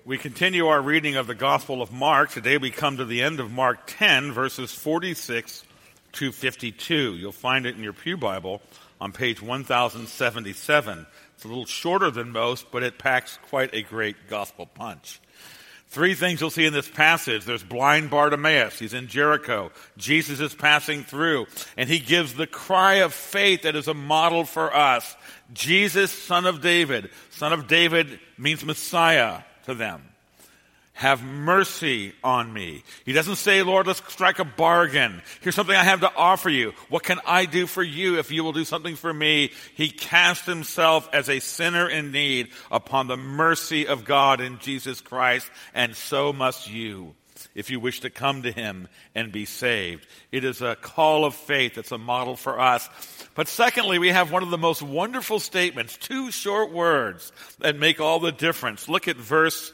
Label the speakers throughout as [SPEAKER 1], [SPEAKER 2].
[SPEAKER 1] We continue our reading of the Gospel of Mark. Today we come to the end of Mark 10, verses 46 to 52. You'll find it in your Pew Bible on page 1077. It's a little shorter than most, but it packs quite a great gospel punch. Three things you'll see in this passage. There's blind Bartimaeus. He's in Jericho. Jesus is passing through, and he gives the cry of faith that is a model for us. Jesus, Son of David. Son of David means Messiah to them. Have mercy on me. He doesn't say, Lord, let's strike a bargain. Here's something I have to offer you. What can I do for you if you will do something for me? He cast himself as a sinner in need upon the mercy of God in Jesus Christ, and so must you if you wish to come to him and be saved. It is a call of faith. It's a model for us. But secondly, we have one of the most wonderful statements, two short words that make all the difference. Look at verse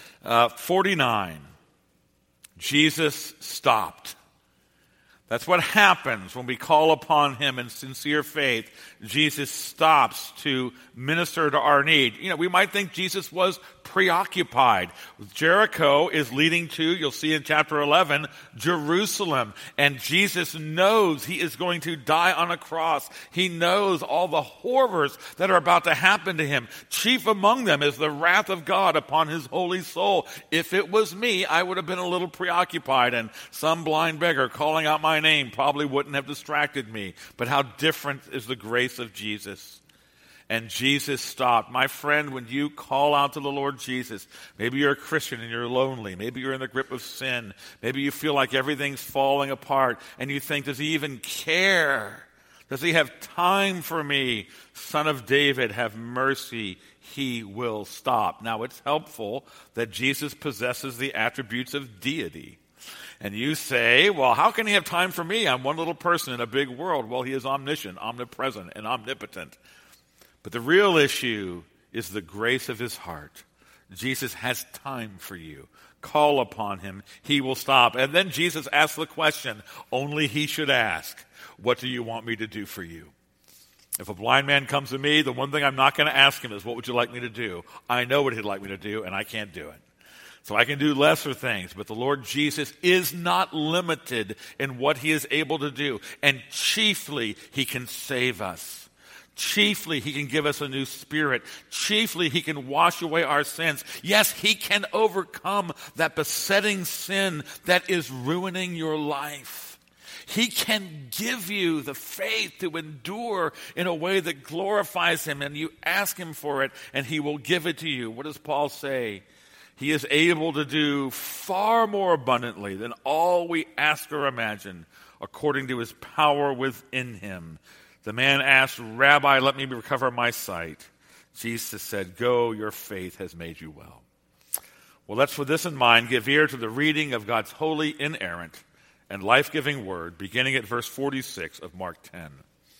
[SPEAKER 1] 49. Jesus stopped. That's what happens when we call upon him in sincere faith. Jesus stops to minister to our need. You know, we might think Jesus was preoccupied. Jericho is leading to, you'll see in chapter 11, Jerusalem. And Jesus knows he is going to die on a cross. He knows all the horrors that are about to happen to him. Chief among them is the wrath of God upon his holy soul. If it was me, I would have been a little preoccupied, and some blind beggar calling out my name probably wouldn't have distracted me. But how different is the grace of Jesus. And Jesus stopped. My friend, when you call out to the Lord Jesus, maybe you're a Christian and you're lonely. Maybe you're in the grip of sin. Maybe you feel like everything's falling apart. And you think, does he even care? Does he have time for me? Son of David, have mercy. He will stop. Now, it's helpful that Jesus possesses the attributes of deity. And you say, well, how can he have time for me? I'm one little person in a big world. Well, he is omniscient, omnipresent, and omnipotent. But the real issue is the grace of his heart. Jesus has time for you. Call upon him. He will stop. And then Jesus asks the question only he should ask, what do you want me to do for you? If a blind man comes to me, the one thing I'm not going to ask him is, what would you like me to do? I know what he'd like me to do, and I can't do it. So I can do lesser things, but the Lord Jesus is not limited in what he is able to do. And chiefly, he can save us. Chiefly, he can give us a new spirit. Chiefly, he can wash away our sins. Yes, he can overcome that besetting sin that is ruining your life. He can give you the faith to endure in a way that glorifies him, and you ask him for it, and he will give it to you. What does Paul say? He is able to do far more abundantly than all we ask or imagine, according to his power within him. The man asked, Rabbi, let me recover my sight. Jesus said, go, your faith has made you well. Well, let's, with this in mind, give ear to the reading of God's holy, inerrant, and life-giving word, beginning at verse 46 of Mark 10.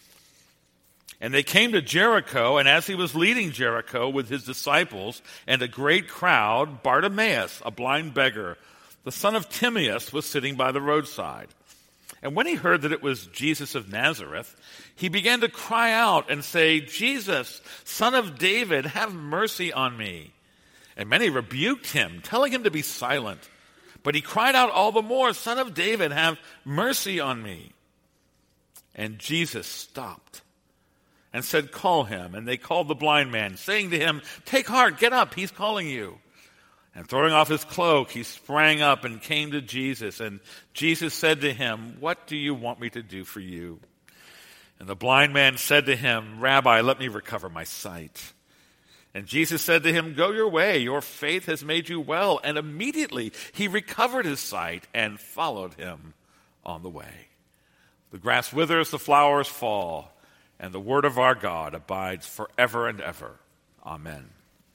[SPEAKER 1] And they came to Jericho, and as he was leading Jericho with his disciples and a great crowd, Bartimaeus, a blind beggar, the son of Timaeus, was sitting by the roadside. And when he heard that it was Jesus of Nazareth, he began to cry out and say, Jesus, Son of David, have mercy on me. And many rebuked him, telling him to be silent. But he cried out all the more, Son of David, have mercy on me. And Jesus stopped and said, call him. And they called the blind man, saying to him, take heart, get up, he's calling you. And throwing off his cloak, he sprang up and came to Jesus. And Jesus said to him, what do you want me to do for you? And the blind man said to him, Rabbi, let me recover my sight. And Jesus said to him, go your way, your faith has made you well. And immediately he recovered his sight and followed him on the way. The grass withers, the flowers fall, and the word of our God abides forever and ever. Amen.